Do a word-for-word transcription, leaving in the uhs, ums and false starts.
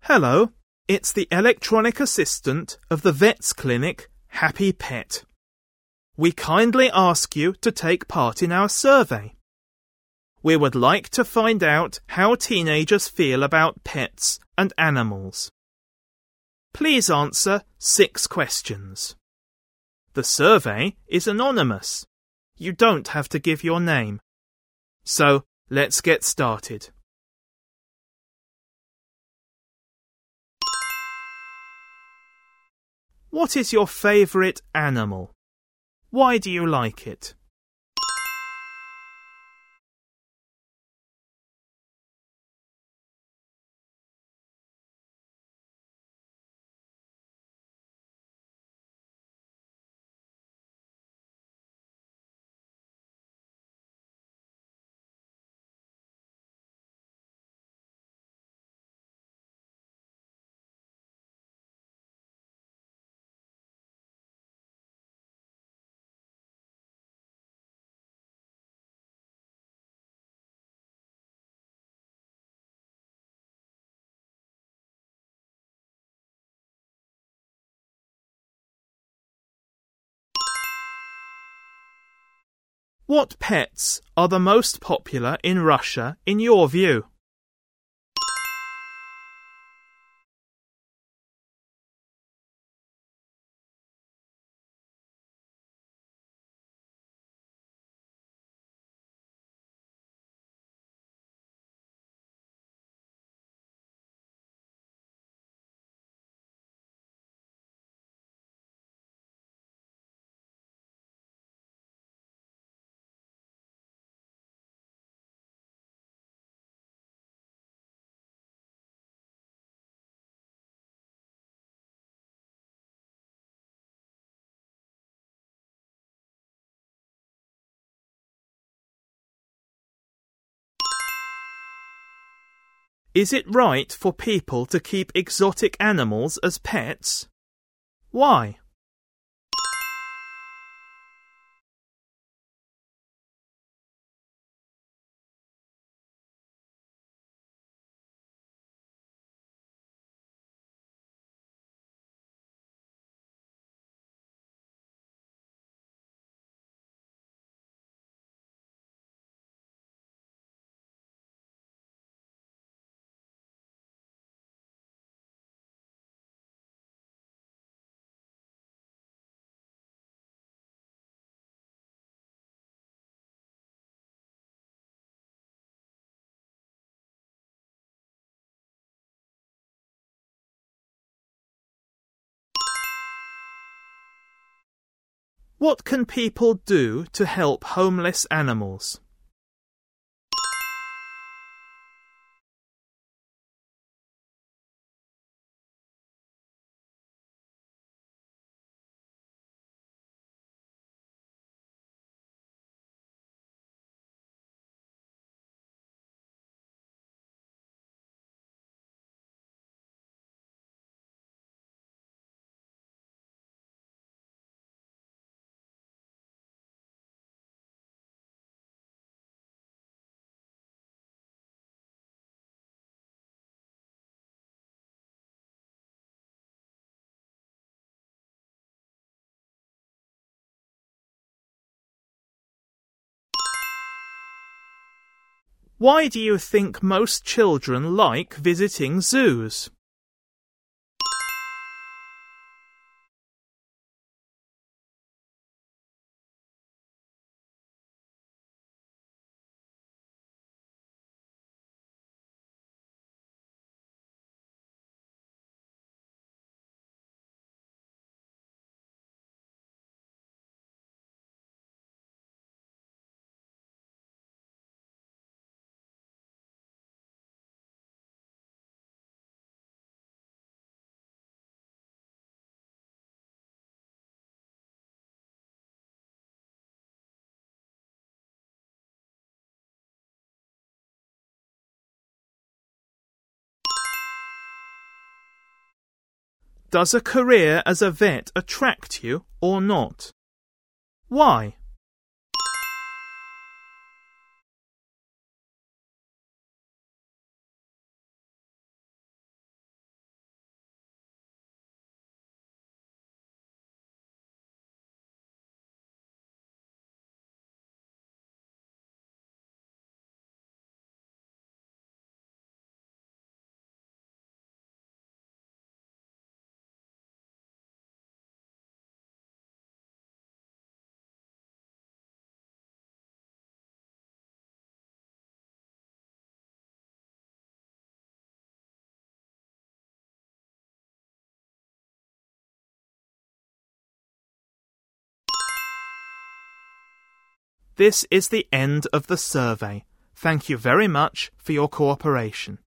Hello, it's the electronic assistant of the vet's clinic, Happy Pet. We kindly ask you to take part in our survey. We would like to find out how teenagers feel about pets and animals. Please answer six questions. The survey is anonymous. You don't have to give your name. So, let's get started. What is your favourite animal? Why do you like it? What pets are the most popular in Russia in your view? Is it right for people to keep exotic animals as pets? Why? What can people do to help homeless animals? Why do you think most children like visiting zoos? Does a career as a vet attract you or not? Why? This is the end of the survey. Thank you very much for your cooperation.